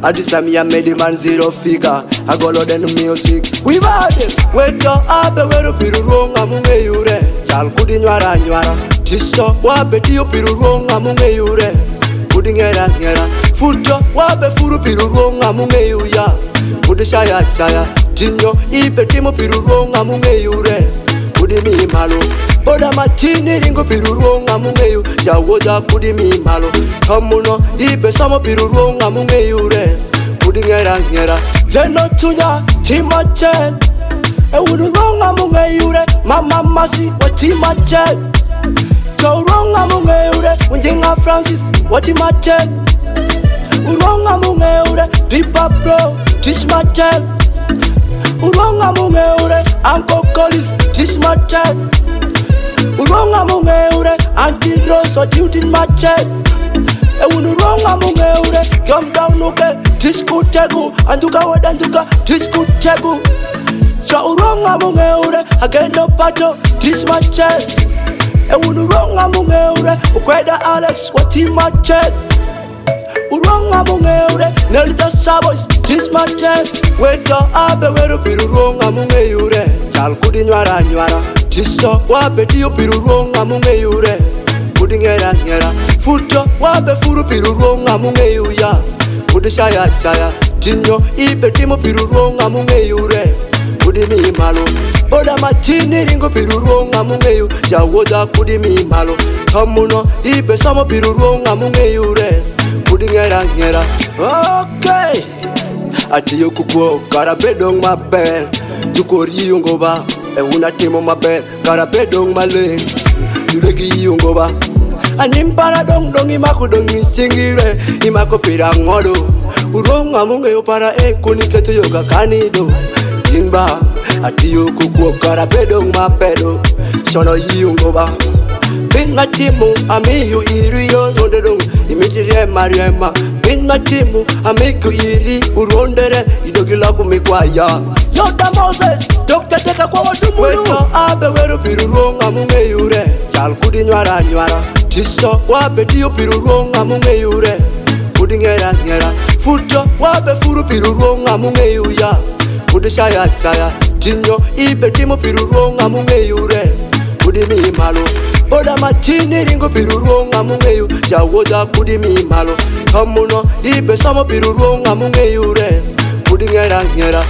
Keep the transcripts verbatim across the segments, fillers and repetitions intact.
Adisamia made the man zero figure. I go load in the music. We bad it. Wait your abe wero piru wrong amunge yure. Chal kudi nyara nyara. Tisto wabe dio piru wrong amunge yure. Kudi ngera ngera. Futo wabe furu piru wrong amunge yuya. Kudi shaya shaya. Tinyo ibe timo piru wrong amunge yure. Kudi mi malo. Boda matini ringo piru wrong amunge yu. Jawoda kudi mi malo. Kamuno ibe samo piru wrong amunge yure. Kudi ngera ngera. Jeno tunya tima check. E wudu wrong amunge yure. Mama masi wa tima check. Go wrong amunge yure. Unjinga Francis wa tima check. Wrong amunge yure. Deepa bro teach my check. Wrong amunge yure. Uncle Collis teach my check. Wrong amunge yure. Auntie Rose wa duty my check. E wudu wrong amunge yure. Come down okay. Disco tegu, anduka wadanduka, disco tegu. So wrong amunge ure, again no pato, this my check. E wunu wrong amunge ure, ukweda Alex, what in my check. Wrong amunge ure, Nelita Savoys, this my check. Wait your abe wero piru wrong amunge ure. Chal kudi nyara nyara, tisto wabe dio piru wrong amunge ure. Kudi ngera ngera, futo wabe furu piru wrong amunge yuya. Kudi shaya shaya, tinyo ibe timo piru wrong amunge yure. Kudi mi malo, boda matini ringo piru wrong amunge yu. Jawoda kudi mi malo, kamuno ibe samo piru wrong amunge yure. Kudi ngera ngera. Okay, ati yokuko karabedong mabel. Tukori yungoba, e una timo mabel. Karabedong maleng, yulegi yungoba. Animpara dong dong imako dong misingire. Imako pirang ngodo. Urong amunge yo para e kuniketo yoga kanido. Inba atiyo kukuo karabedong mapedo. Sono yungoba. Pinga timu amiyu iri yo nondedong. Imitire mariema. Pinga timu amiku iri urondere. Idogila kumikwaya. Yoda Moses, Doctor Teka kwa wadumulu. Weto abe wero piru wrong amunge yure. Chal kudi nyara nyara. Tisto wabe dio piru wrong amunge yure. Kudi ngera ngera. Futo wabe furu piru wrong amunge yuya. Kudi shaya shaya. Tinyo ibe timo piru wrong amunge yure. Kudi mi malo. Boda matini ringo piru wrong amunge yu. Jawoda kudi mi malo. Kamuno ibe samo piru wrong amunge yure. Kudi ngera ngera.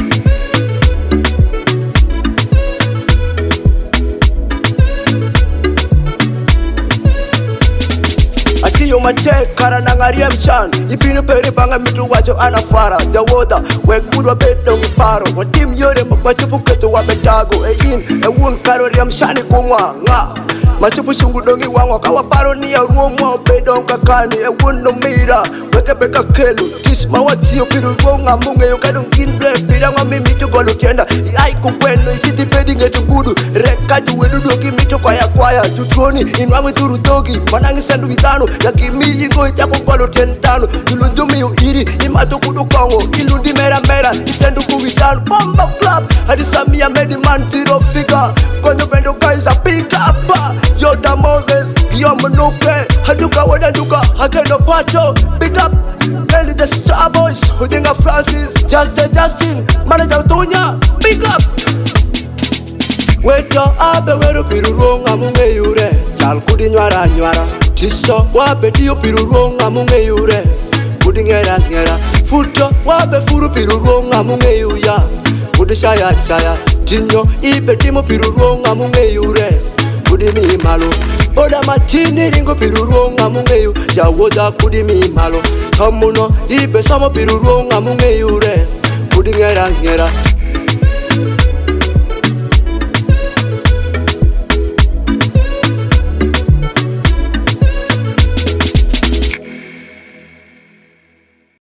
Yo mate kara nangaria mchan Ipinu peri banga mitu wacho anafara Jawoda wekudwa bedo mparo Watim yore machupu ketu wabetago E in, e wun karo ria mshani kumwa Nga machupu shungu dongi wangwa Kawa paro ni ya ruomwa bedo mkakani E wun no mira Weke beka kelu Tish mawatiyo piru wonga munge Yukadung kindre Pira nga mimitu golo kienda Iai kukweno Isiti pedi ngetu ngudu Rekaju wedudu Kimitu kwaya kwaya Tutuoni inwangu turu togi Manangi sendu bitano Kimi ingo itako kwalo tentano Tulunjumi uiri imato kudu kongo Ilundi mera mera isendu kuvitano Bomba club Hadisamia made man zero figure Konyo bendo kaiza pick up Yoda Moses Yo Manuke Haduka wadanduka Hakendo pato Big up Nelly the Star Boys Udinga Francis Justin Justin Manager Tunya Big up Weto abe wero piru wrong amunge yure Chal kudi nyara nyara Tisto wabe dio piru wrong amunge yure. Kudi ngera ngera. Futo wabe furu piru wrong amunge yuya. Kudi shaya shaya. Tinyo ibe timo piru wrong amunge yure. Kudi mi malo. Boda matini ringo piru wrong amunge yu. Jawoda kudi mi malo. Kamuno ibe samo piru wrong amunge yure. Kudi ngera ngera.